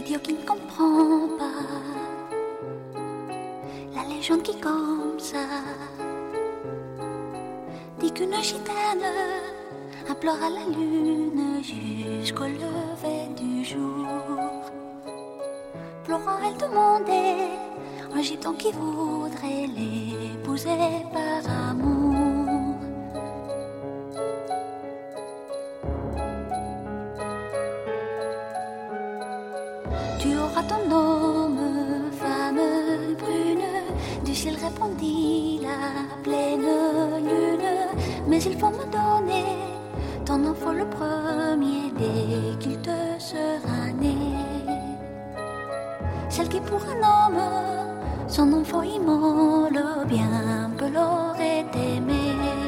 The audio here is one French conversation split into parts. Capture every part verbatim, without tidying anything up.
l'idiot qui ne comprend pas la légende qui comme ça dit qu'une gitane implore à la lune jusqu'au lever du jour. Pleurant, elle demandait un gitan qui voudrait l'épouser par amour. Tu auras ton homme, femme brune, du ciel répondit la pleine lune. Mais il faut me donner ton enfant le premier dès qu'il te sera né. Celle qui pour un homme, son enfant immole, bien peu l'aurait aimé.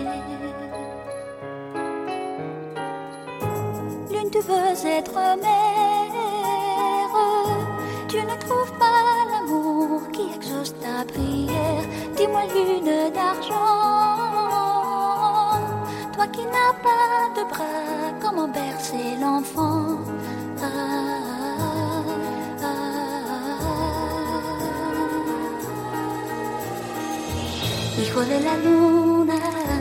Lune, tu veux être mère, tu ne trouves pas l'amour qui exauce ta prière. Dis-moi, lune d'argent, toi qui n'as pas de bras, comment bercer l'enfant? Ah, ah, ah. Hijo de la luna,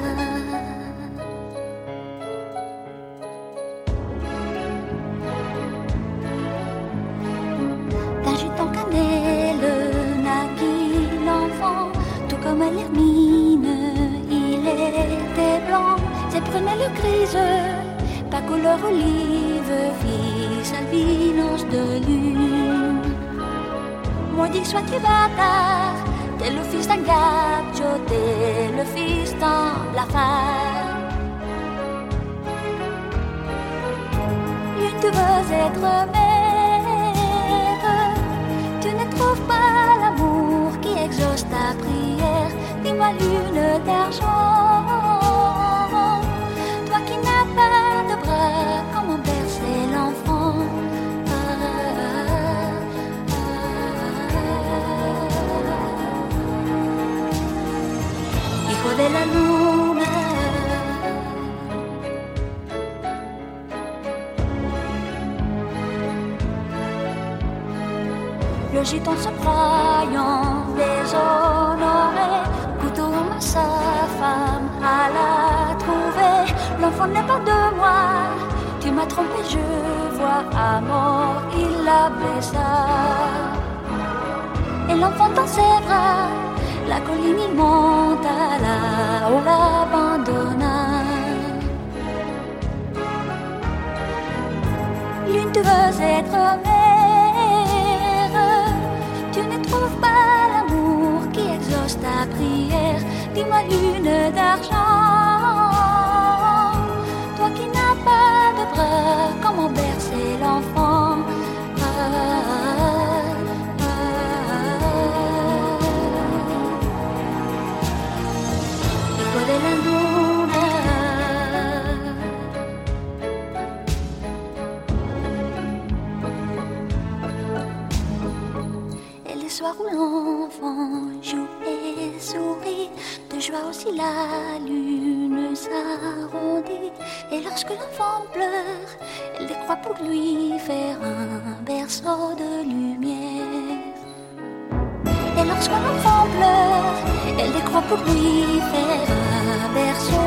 d'un gitan cannelle naquit l'enfant, tout comme à l'hermine, il était blanc. Ses prunelles grises, pas couleur olive, fils albinos de lune. Maudit sois-tu bâtard, t'es le fils d'un gacho, t'es le fils d'un blafard. Lune, tu veux être mère, tu ne trouves pas l'amour qui exauce ta prière. Dis-moi, lune d'argent, toi qui n'as pas de bras, comment bercer l'enfant? Ah, ah, ah. Hijo de la luna, le gitan se croyant déshonoré, couteau à sa femme à la trouver. L'enfant n'est pas de moi, tu m'as trompé, je vois à mort, il la blessa. Et l'enfant dans ses bras, la colline il monta là-haut, l'abandonna. Lune, tu veux être mère, tu ne trouves pas l'amour qui exauce ta prière. Dis-moi, lune d'argent, toi qui n'as pas de bras, comment bercer l'enfant? Ah, ah, ah. Hijo de la luna, et les soirs où l'enfant joue et sourit, de joie aussi la lune s'arrondit. Et lorsque l'enfant pleure, elle décroît pour lui faire un berceau de lumière. Et lorsque l'enfant pleure, elle décroît pour lui faire un berceau